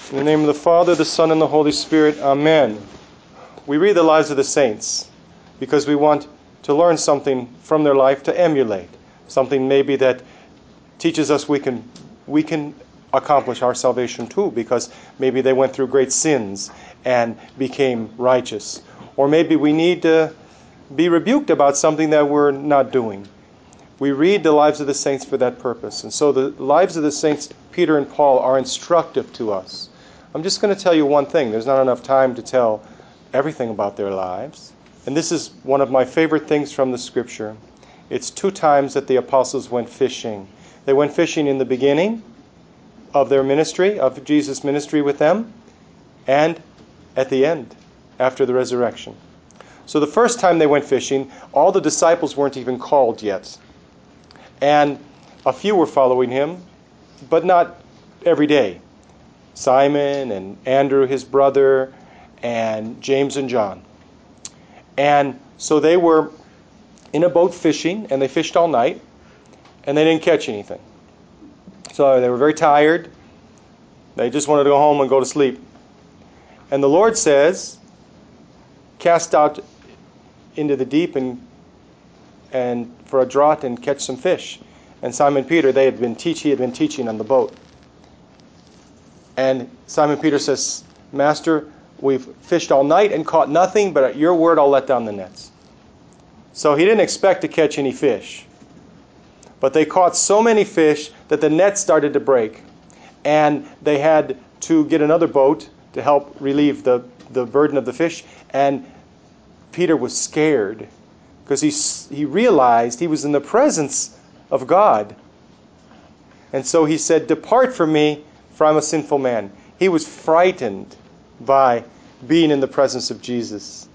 In the name of the Father, the Son, and the Holy Spirit, Amen. We read the lives of the saints because we want to learn something from their life to emulate. Something maybe that teaches us we can accomplish our salvation too, because maybe they went through great sins and became righteous. Or maybe we need to be rebuked about something that we're not doing. We read the lives of the saints for that purpose. And so the lives of the saints, Peter and Paul, are instructive to us. I'm just going to tell you one thing. There's not enough time to tell everything about their lives. And this is one of my favorite things from the Scripture. It's 2 times that the apostles went fishing. They went fishing in the beginning of their ministry, of Jesus' ministry with them, and at the end, after the resurrection. So the first time they went fishing, all the disciples weren't even called yet. And a few were following him, but not every day. Simon and Andrew, his brother, and James and John. And so they were in a boat fishing, and they fished all night, and they didn't catch anything. So they were very tired. They just wanted to go home and go to sleep. And the Lord says, cast out into the deep and for a draught and catch some fish. And Simon Peter, he had been teaching on the boat. And Simon Peter says, Master, we've fished all night and caught nothing, but at your word I'll let down the nets. So he didn't expect to catch any fish. But they caught so many fish that the net started to break. And they had to get another boat to help relieve the burden of the fish. And Peter was scared because he realized he was in the presence of God. And so he said, depart from me, for I'm a sinful man. He was frightened by being in the presence of Jesus.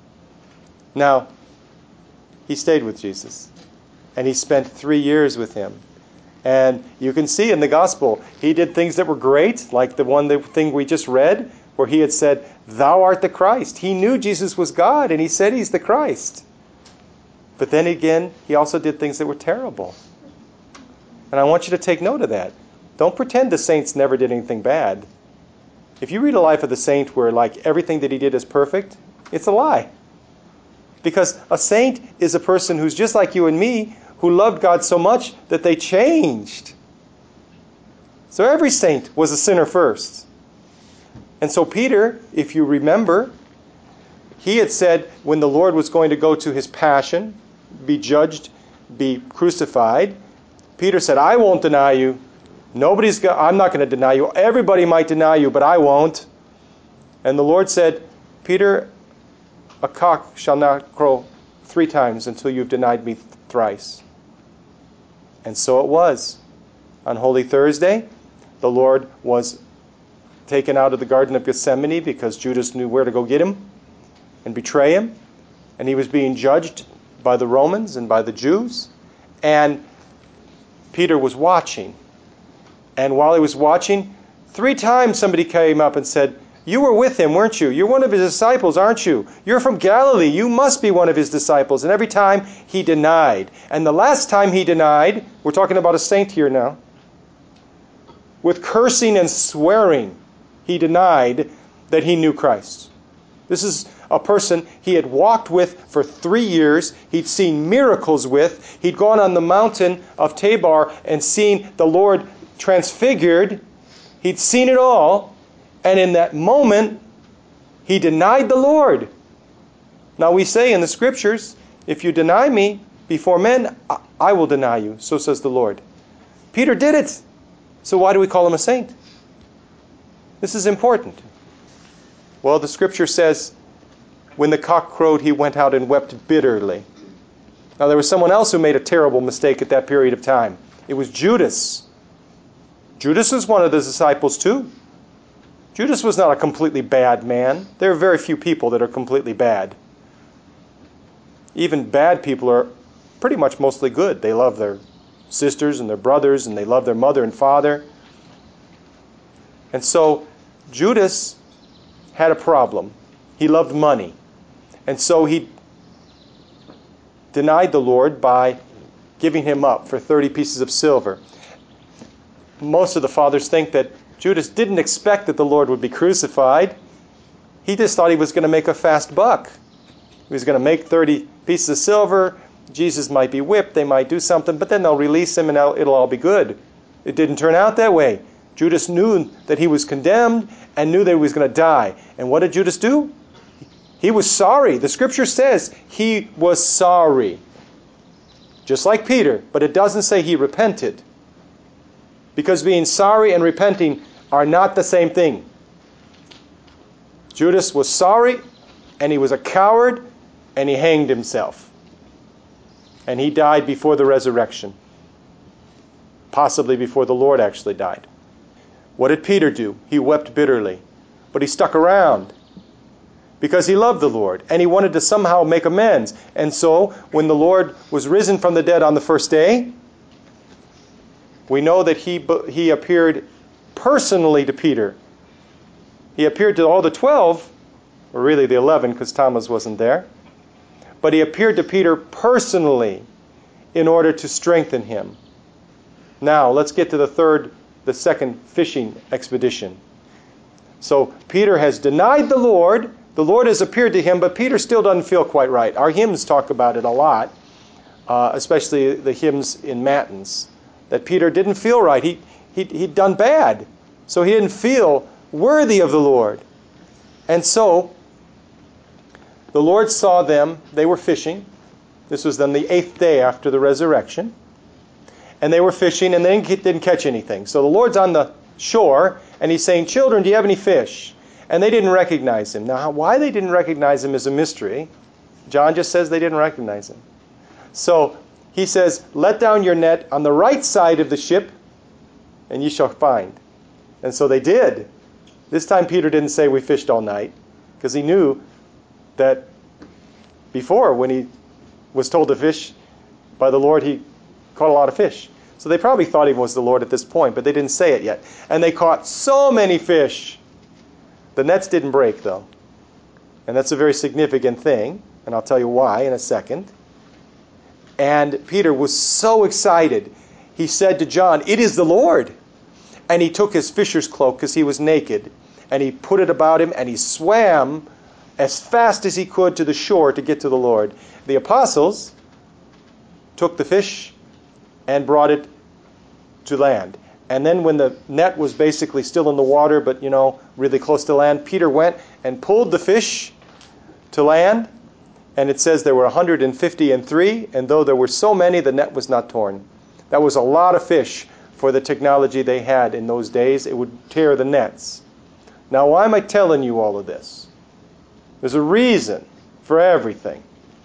Now, he stayed with Jesus. And he spent 3 years with him. And you can see in the gospel, he did things that were great, like the thing we just read, where he had said, thou art the Christ. He knew Jesus was God, and he said he's the Christ. But then again, he also did things that were terrible. And I want you to take note of that. Don't pretend the saints never did anything bad. If you read a life of the saint where like everything that he did is perfect, it's a lie. Because a saint is a person who's just like you and me, who loved God so much that they changed. So every saint was a sinner first. And so Peter, if you remember, he had said when the Lord was going to go to his passion, be judged, be crucified, Peter said, I won't deny you. I'm not going to deny you. Everybody might deny you, but I won't. And the Lord said, Peter, a cock shall not crow 3 times until you've denied me thrice. And so it was. On Holy Thursday, the Lord was taken out of the Garden of Gethsemane because Judas knew where to go get him and betray him. And he was being judged by the Romans and by the Jews. And Peter was watching. And while he was watching, 3 times somebody came up and said, you were with him, weren't you? You're one of his disciples, aren't you? You're from Galilee. You must be one of his disciples. And every time he denied. And the last time he denied, we're talking about a saint here now, with cursing and swearing, he denied that he knew Christ. This is a person he had walked with for 3 years. He'd seen miracles with. He'd gone on the mountain of Tabor and seen the Lord transfigured. He'd seen it all. And in that moment, he denied the Lord. Now we say in the Scriptures, if you deny me before men, I will deny you. So says the Lord. Peter did it. So why do we call him a saint? This is important. Well, the Scripture says, when the cock crowed, he went out and wept bitterly. Now there was someone else who made a terrible mistake at that period of time. It was Judas. Judas was one of the disciples too. Judas was not a completely bad man. There are very few people that are completely bad. Even bad people are pretty much mostly good. They love their sisters and their brothers, and they love their mother and father. And so Judas had a problem. He loved money. And so he denied the Lord by giving him up for 30 pieces of silver. Most of the fathers think that Judas didn't expect that the Lord would be crucified. He just thought he was going to make a fast buck. He was going to make 30 pieces of silver. Jesus might be whipped. They might do something, but then they'll release him and it'll all be good. It didn't turn out that way. Judas knew that he was condemned and knew that he was going to die. And what did Judas do? He was sorry. The scripture says he was sorry. Just like Peter, but it doesn't say he repented. Because being sorry and repenting are not the same thing. Judas was sorry, and he was a coward, and he hanged himself. And he died before the resurrection. Possibly before the Lord actually died. What did Peter do? He wept bitterly. But he stuck around. Because he loved the Lord, and he wanted to somehow make amends. And so, when the Lord was risen from the dead on the first day, we know that he appeared personally to Peter. He appeared to all the 12, or really the 11 because Thomas wasn't there. But he appeared to Peter personally in order to strengthen him. Now, let's get to the second fishing expedition. So, Peter has denied the Lord. The Lord has appeared to him, but Peter still doesn't feel quite right. Our hymns talk about it a lot, especially the hymns in Matins, that Peter didn't feel right. He'd done bad, so he didn't feel worthy of the Lord. And so, the Lord saw them. They were fishing. This was then the 8th day after the resurrection. And they were fishing, and they didn't catch anything. So the Lord's on the shore, and he's saying, "Children, do you have any fish?" And they didn't recognize him. Now, why they didn't recognize him is a mystery. John just says they didn't recognize him. So he says, "Let down your net on the right side of the ship, and ye shall find." And so they did. This time Peter didn't say, "We fished all night," because he knew that before, when he was told to fish by the Lord, he caught a lot of fish. So they probably thought he was the Lord at this point, but they didn't say it yet. And they caught so many fish. The nets didn't break, though. And that's a very significant thing, and I'll tell you why in a second. And Peter was so excited. He said to John, "It is the Lord." And he took his fisher's cloak, because he was naked, and he put it about him, and he swam as fast as he could to the shore to get to the Lord. The apostles took the fish and brought it to land. And then when the net was basically still in the water, but, really close to land, Peter went and pulled the fish to land. And it says there were 153, and though there were so many, the net was not torn. That was a lot of fish for the technology they had in those days. It would tear the nets. Now, why am I telling you all of this? There's a reason for everything.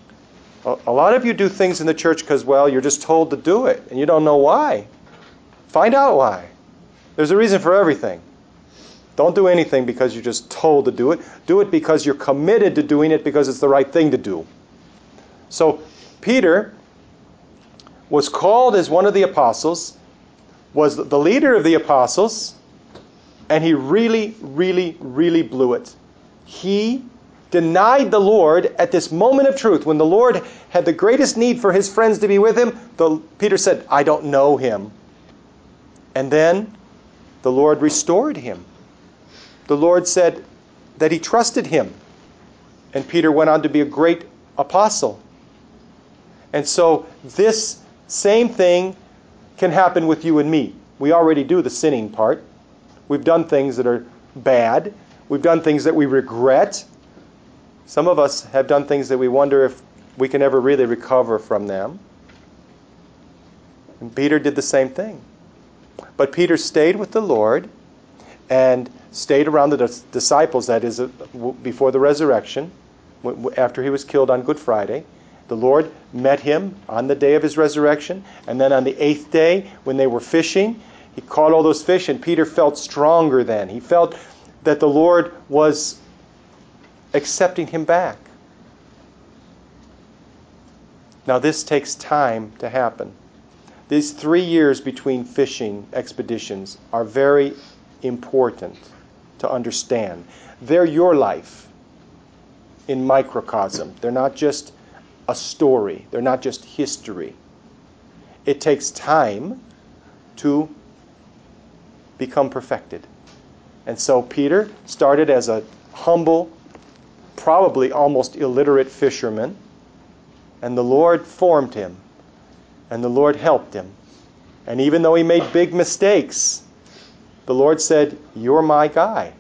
A lot of you do things in the church because, you're just told to do it, and you don't know why. Find out why. There's a reason for everything. Don't do anything because you're just told to do it. Do it because you're committed to doing it because it's the right thing to do. So, Peter was called as one of the apostles, was the leader of the apostles, and he really, really, really blew it. He denied the Lord at this moment of truth. When the Lord had the greatest need for his friends to be with him, Peter said, "I don't know him." And then the Lord restored him. The Lord said that he trusted him. And Peter went on to be a great apostle. And so this same thing can happen with you and me. We already do the sinning part. We've done things that are bad. We've done things that we regret. Some of us have done things that we wonder if we can ever really recover from them. And Peter did the same thing. But Peter stayed with the Lord and stayed around the disciples, that is, before the resurrection, after he was killed on Good Friday. The Lord met him on the day of his resurrection, and then on the 8th day, when they were fishing, he caught all those fish, and Peter felt stronger then. He felt that the Lord was accepting him back. Now this takes time to happen. These 3 years between fishing expeditions are very important to understand. They're your life in microcosm. They're not just a story. They're not just history. It takes time to become perfected. And so Peter started as a humble, probably almost illiterate fisherman, and the Lord formed him, and the Lord helped him. And even though he made big mistakes, the Lord said, "You're my guy.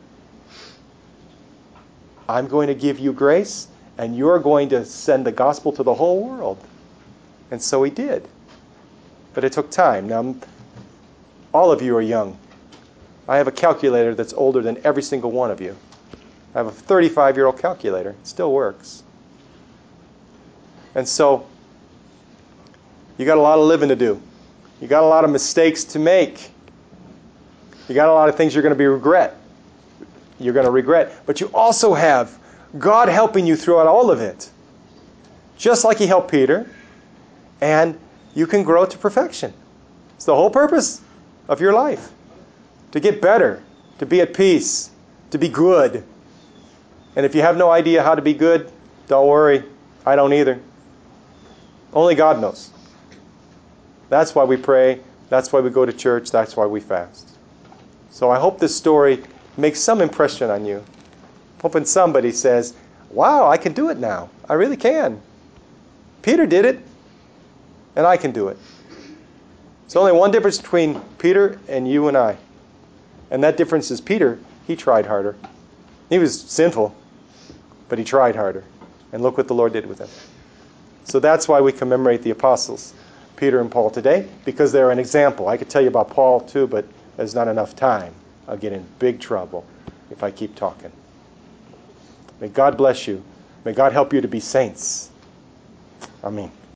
I'm going to give you grace, and you're going to send the gospel to the whole world." And so he did. But it took time. Now, all of you are young. I have a calculator that's older than every single one of you. I have a 35-year-old calculator. It still works. And so, you got a lot of living to do. You got a lot of mistakes to make. You got a lot of things you're going to regret. But you also have God helping you throughout all of it. Just like He helped Peter. And you can grow to perfection. It's the whole purpose of your life. To get better. To be at peace. To be good. And if you have no idea how to be good, don't worry. I don't either. Only God knows. That's why we pray. That's why we go to church. That's why we fast. So I hope this story makes some impression on you. Hoping somebody says, "Wow, I can do it now. I really can. Peter did it, and I can do it." There's only one difference between Peter and you and I. And that difference is Peter, he tried harder. He was sinful, but he tried harder. And look what the Lord did with him. So that's why we commemorate the apostles, Peter and Paul, today, because they're an example. I could tell you about Paul too, but there's not enough time. I'll get in big trouble if I keep talking. May God bless you. May God help you to be saints. Amen.